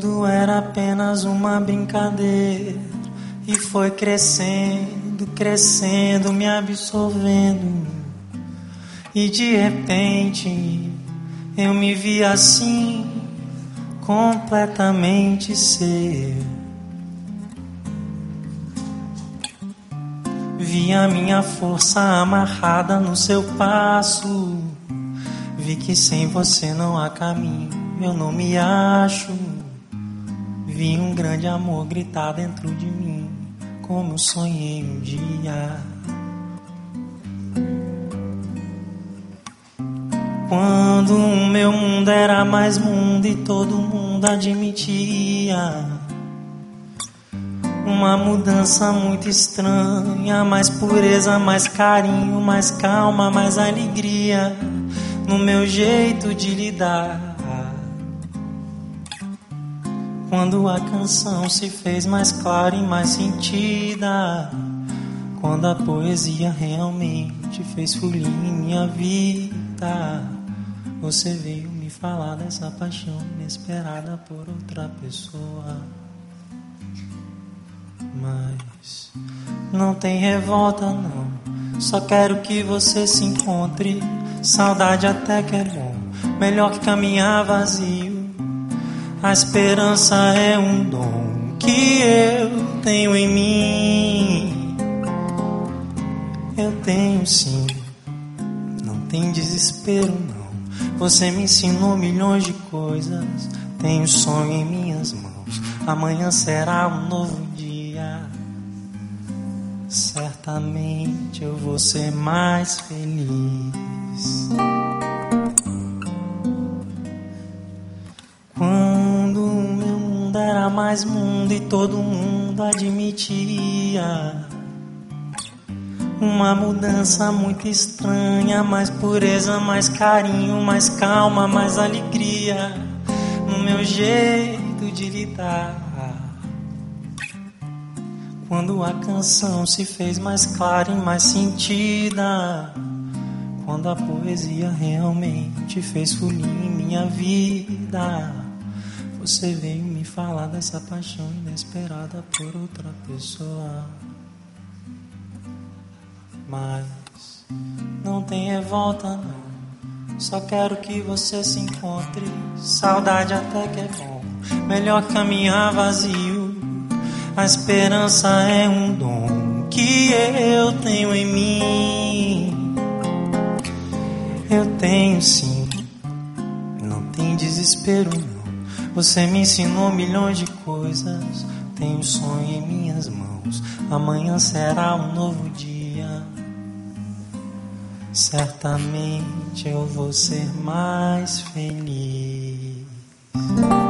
Tudo era apenas uma brincadeira e foi crescendo, crescendo, me absorvendo. E de repente eu me vi assim, completamente ser. Vi a minha força amarrada no seu passo. Vi que sem você não há caminho, eu não me acho. Vi um grande amor gritar dentro de mim, como eu sonhei um dia. Quando o meu mundo era mais mundo e todo mundo admitia uma mudança muito estranha, mais pureza, mais carinho, mais calma, mais alegria no meu jeito de lidar. Quando a canção se fez mais clara e mais sentida, quando a poesia realmente fez folia em minha vida, você veio me falar dessa paixão inesperada por outra pessoa. Mas não tem revolta não, só quero que você se encontre. Saudade até que é bom, melhor que caminhar vazio. A esperança é um dom que eu tenho em mim. Eu tenho sim, não tem desespero não. Você me ensinou milhões de coisas, tenho sonho em minhas mãos. Amanhã será um novo dia, certamente eu vou ser mais feliz. Quando o meu mundo era mais mundo e todo mundo admitia uma mudança muito estranha, mais pureza, mais carinho, mais calma, mais alegria no meu jeito de lidar. Quando a canção se fez mais clara e mais sentida, quando a poesia realmente fez folia em minha vida, você veio me falar dessa paixão inesperada por outra pessoa. Mas não tem revolta não, só quero que você se encontre. Saudade até que é bom, melhor caminhar vazio. A esperança é um dom que eu tenho em mim. Eu tenho sim, não tem desespero não. Você me ensinou milhões de coisas, tenho sonho em minhas mãos. Amanhã será um novo dia, certamente eu vou ser mais feliz.